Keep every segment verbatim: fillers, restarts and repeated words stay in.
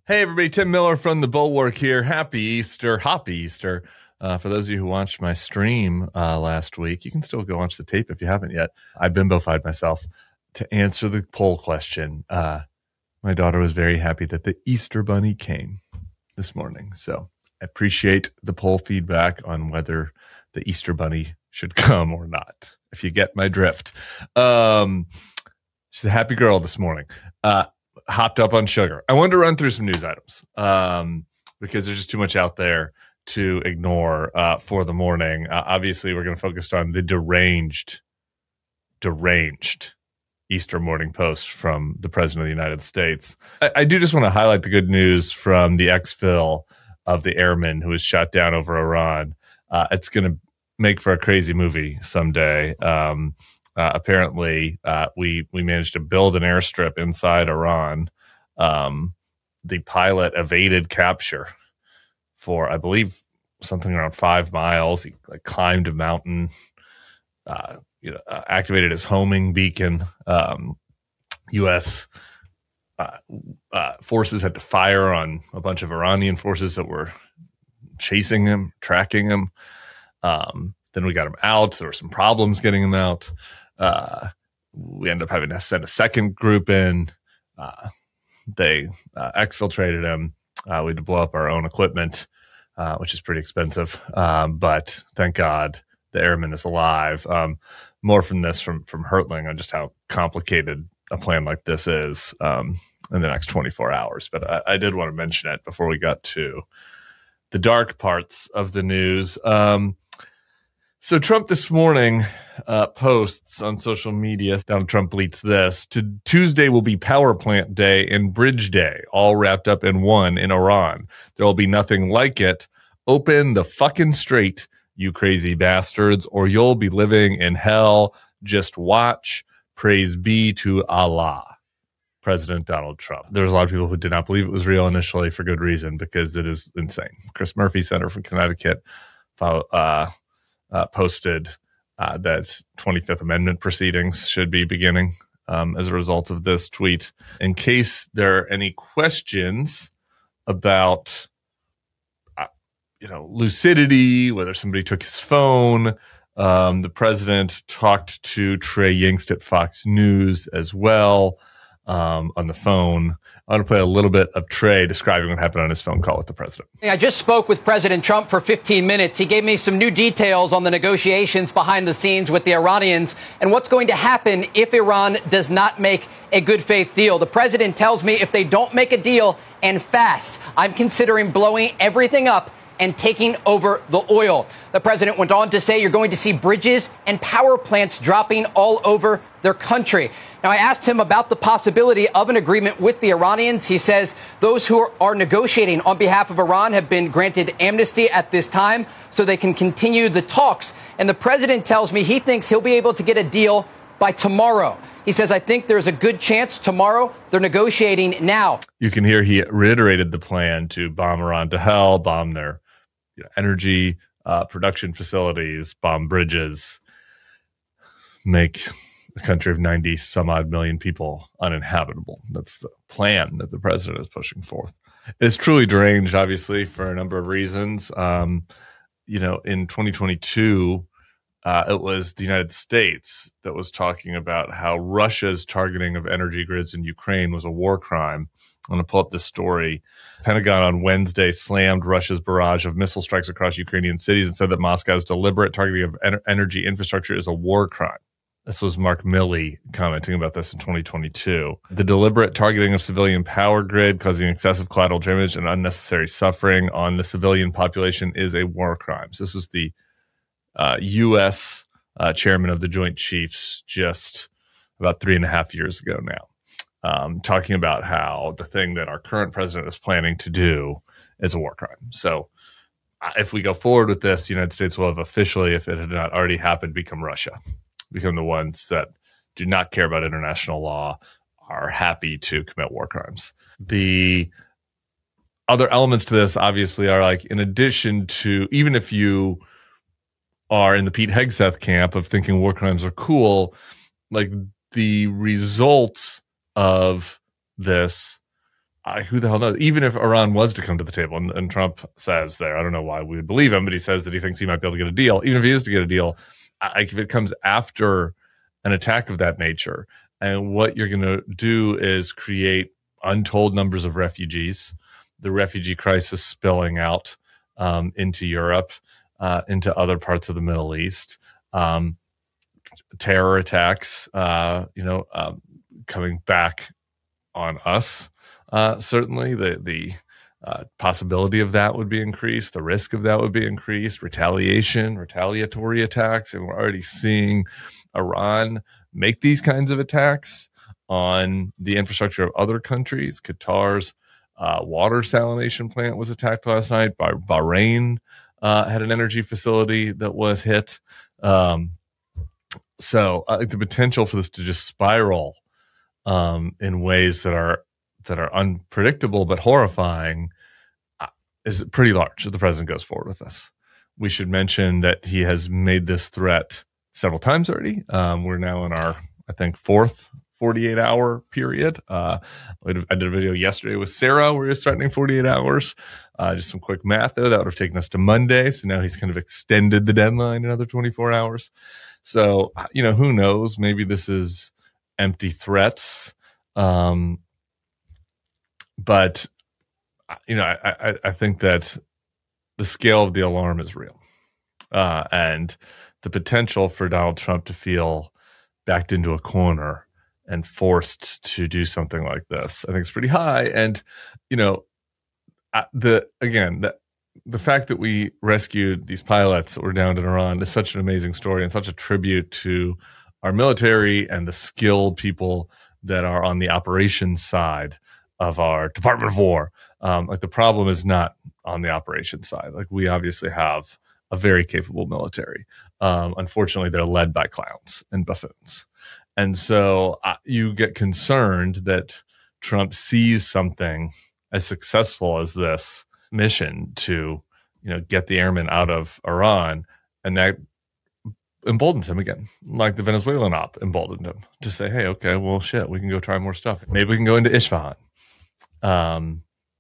Hey, everybody. Tim Miller from The Bulwark here. Happy Easter. Happy Easter. Uh, for those of you who watched my stream uh, last week, you can still go watch the tape if you haven't yet. I bimbofied myself to answer the poll question. Uh, my daughter was very happy that the Easter Bunny came this morning. So I appreciate the poll feedback on whether the Easter Bunny should come or not, if you get my drift. Um, she's a happy girl this morning. Uh, hopped up on sugar. I wanted to run through some news items um, because there's just too much out there to ignore uh, for the morning. Uh, obviously, we're going to focus on the deranged, deranged Easter morning post from the President of the United States. I, I do just want to highlight the good news from the exfil of the airman who was shot down over Iran. Uh, it's going to make for a crazy movie someday. Um, Uh, apparently, uh, we we managed to build an airstrip inside Iran. Um, the pilot evaded capture for, I believe, something around five miles. He like climbed a mountain, uh, you know, uh, activated his homing beacon. Um, U S uh, uh, forces had to fire on a bunch of Iranian forces that were chasing him, tracking him. Um, then we got him out. There were some problems getting him out. Uh, we ended up having to send a second group in. Uh, they uh, exfiltrated him. Uh, we had to blow up our own equipment, uh, which is pretty expensive. Um, but thank God the airman is alive. Um, more from this from from Hertling on just how complicated a plan like this is um, in the next twenty-four hours. But I, I did want to mention it before we got to the dark parts of the news. Um, So Trump this morning uh, posts on social media, Donald Trump bleats this, to Tuesday will be power plant day and bridge day, all wrapped up in one in Iran. There will be nothing like it. Open the fucking straight, you crazy bastards, or you'll be living in hell. Just watch. Praise be to Allah. President Donald Trump. There was a lot of people who did not believe it was real initially for good reason, because it is insane. Chris Murphy, Senator from Connecticut, uh, Uh, posted uh, that twenty-fifth Amendment proceedings should be beginning um, as a result of this tweet. In case there are any questions about, uh, you know, lucidity, whether somebody took his phone, um, the president talked to Trey Yingst at Fox News as well um, on the phone. I want to play a little bit of Trey describing what happened on his phone call with the president. I just spoke with President Trump for fifteen minutes. He gave me some new details on the negotiations behind the scenes with the Iranians and what's going to happen if Iran does not make a good faith deal. The president tells me if they don't make a deal, and fast, I'm considering blowing everything up and taking over the oil. The president went on to say you're going to see bridges and power plants dropping all over their country. Now, I asked him about the possibility of an agreement with the Iranians. He says those who are, are negotiating on behalf of Iran have been granted amnesty at this time so they can continue the talks. And the president tells me he thinks he'll be able to get a deal by tomorrow. He says, I think there's a good chance tomorrow. They're negotiating now. You can hear he reiterated the plan to bomb Iran to hell, bomb their you know, energy uh, production facilities, bomb bridges, make a country of ninety some odd million people uninhabitable. That's the plan that the president is pushing forth. It's truly deranged, obviously, for a number of reasons. Um, you know, in twenty twenty-two, uh, it was the United States that was talking about how Russia's targeting of energy grids in Ukraine was a war crime. I'm going to pull up this story. Pentagon on Wednesday slammed Russia's barrage of missile strikes across Ukrainian cities and said that Moscow's deliberate targeting of en- energy infrastructure is a war crime. This was Mark Milley commenting about this in twenty twenty-two. The deliberate targeting of civilian power grid causing excessive collateral damage and unnecessary suffering on the civilian population is a war crime. So this is the uh, U S uh, chairman of the Joint Chiefs just about three and a half years ago now, um, talking about how the thing that our current president is planning to do is a war crime. So uh, if we go forward with this, the United States will have officially, if it had not already happened, become Russia. Become the ones that do not care about international law, are happy to commit war crimes. The other elements to this, obviously, are like, in addition to, even if you are in the Pete Hegseth camp of thinking war crimes are cool, like the results of this I, who the hell knows? Even if Iran was to come to the table, and, and Trump says there, I don't know why we would believe him, but he says that he thinks he might be able to get a deal. Even if he is to get a deal, I, if it comes after an attack of that nature, and what you're going to do is create untold numbers of refugees, the refugee crisis spilling out um, into Europe, uh, into other parts of the Middle East, um, terror attacks, uh, you know, um, coming back on us. Uh, certainly, the the uh, possibility of that would be increased. The risk of that would be increased. Retaliation, retaliatory attacks, and we're already seeing Iran make these kinds of attacks on the infrastructure of other countries. Qatar's uh, water salination plant was attacked last night. Bah- Bahrain uh, had an energy facility that was hit. Um, so, uh, the potential for this to just spiral um, in ways that are that are unpredictable but horrifying uh, is pretty large if the president goes forward with this. We should mention that he has made this threat several times already. Um, we're now in our, I think, fourth forty-eight hour period. Uh, I did a video yesterday with Sarah where he was threatening forty-eight hours. Uh, just some quick math there. That would have taken us to Monday. So now he's kind of extended the deadline another twenty-four hours. So, you know, who knows? Maybe this is empty threats. Um, But, you know, I, I, I think that the scale of the alarm is real. Uh, and the potential for Donald Trump to feel backed into a corner and forced to do something like this, I think is pretty high. And, you know, the again, the, the fact that we rescued these pilots that were downed in Iran is such an amazing story and such a tribute to our military and the skilled people that are on the operations side of our Department of War. Um, like the problem is not on the operations side. Like we obviously have a very capable military. Um, unfortunately, they're led by clowns and buffoons. And so uh, you get concerned that Trump sees something as successful as this mission to, you know, get the airmen out of Iran, and that emboldens him again, like the Venezuelan op emboldened him to say, hey, okay, well, shit, we can go try more stuff. Maybe we can go into Isfahan um,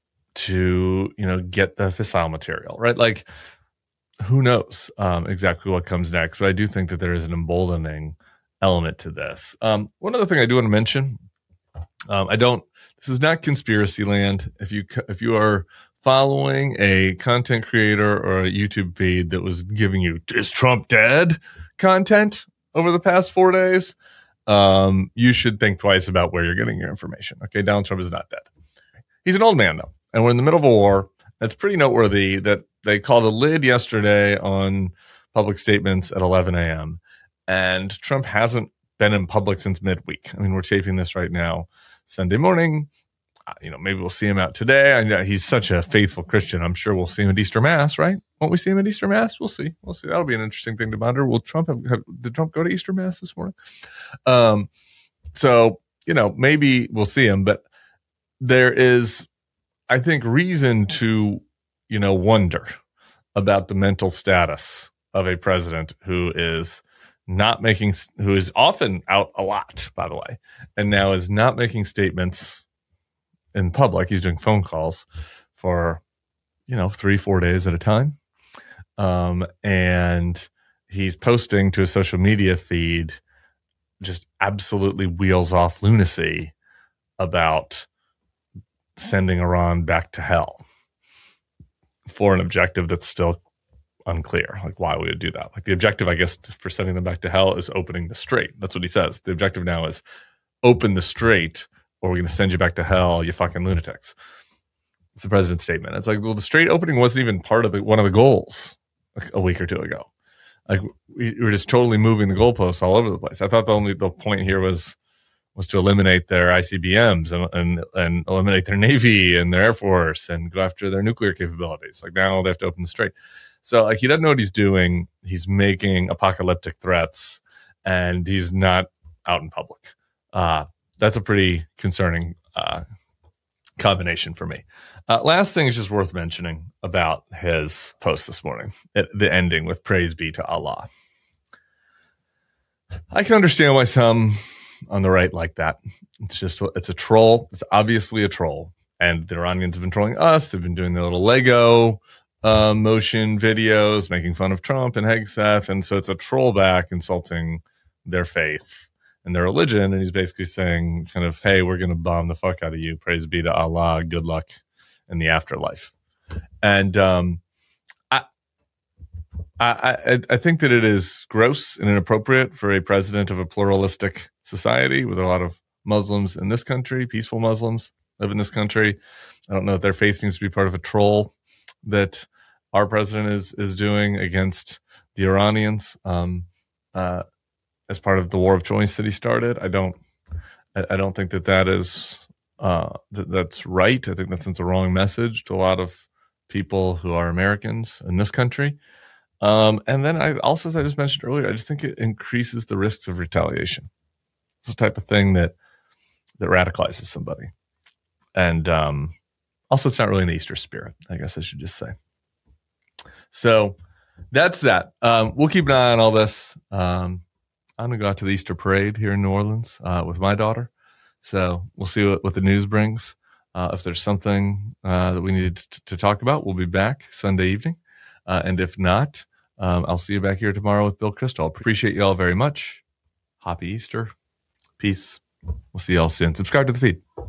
to, you know, get the fissile material, right? Like, who knows um, exactly what comes next, but I do think that there is an emboldening element to this. Um, one other thing I do want to mention, um, I don't, this is not conspiracy land. If you, if you are following a content creator or a YouTube feed that was giving you, is Trump dead content over the past four days, um, you should think twice about where you're getting your information. Okay. Donald Trump is not dead. He's an old man though. And we're in the middle of a war. It's pretty noteworthy that they called a lid yesterday on public statements at eleven a.m. And Trump hasn't been in public since midweek. I mean, we're taping this right now, Sunday morning. You know, maybe we'll see him out today. I know he's such a faithful Christian. I'm sure we'll see him at Easter Mass, right? Won't we see him at Easter Mass? We'll see. We'll see. That'll be an interesting thing to monitor. Will Trump have, have did Trump go to Easter Mass this morning? Um, so, you know, maybe we'll see him, but there is, I think, reason to, you know, wonder about the mental status of a president who is not making, who is often out a lot, by the way, and now is not making statements in public. He's doing phone calls for, you know, three, four days at a time. Um, and he's posting to a social media feed just absolutely wheels off lunacy about sending Iran back to hell for an objective that's still unclear. Like, why we would do that? Like, the objective, I guess, for sending them back to hell is opening the strait. That's what he says. The objective now is open the strait, or we're going to send you back to hell, you fucking lunatics. It's the president's statement. It's like, well, the strait opening wasn't even part of the one of the goals like a week or two ago. Like, we, we were just totally moving the goalposts all over the place. I thought the only the point here was was to eliminate their I C B Ms and, and and eliminate their Navy and their Air Force and go after their nuclear capabilities. Like, now they have to open the strait. So, like, he doesn't know what he's doing. He's making apocalyptic threats, and he's not out in public. Uh, that's a pretty concerning uh, combination for me. Uh, last thing is just worth mentioning about his post this morning, it, the ending with praise be to Allah. I can understand why some on the right like that. It's just, it's a troll. It's obviously a troll. and the Iranians have been trolling us. They've been doing their little Lego uh, motion videos, making fun of Trump and Hegseth. And so it's a troll back insulting their faith and their religion. And he's basically saying kind of, hey, we're going to bomb the fuck out of you. Praise be to Allah. Good luck in the afterlife. And um, I, I, I think that it is gross and inappropriate for a president of a pluralistic society with a lot of Muslims in this country, peaceful Muslims live in this country. I don't know if their faith needs to be part of a troll that our president is is doing against the Iranians um, uh, as part of the war of choice that he started. I don't, I, I don't think that that is uh, that, that's right. I think that sends a wrong message to a lot of people who are Americans in this country. Um, and then I also, as I just mentioned earlier, I just think it increases the risks of retaliation. It's the type of thing that that radicalizes somebody. And um, also, it's not really in the Easter spirit, I guess I should just say. So that's that. Um, we'll keep an eye on all this. Um, I'm going to go out to the Easter parade here in New Orleans uh, with my daughter. So we'll see what, what the news brings. Uh, if there's something uh, that we need to, to talk about, we'll be back Sunday evening. Uh, and if not, um, I'll see you back here tomorrow with Bill Kristol. Appreciate you all very much. Happy Easter. Peace. We'll see you all soon. Subscribe to the feed.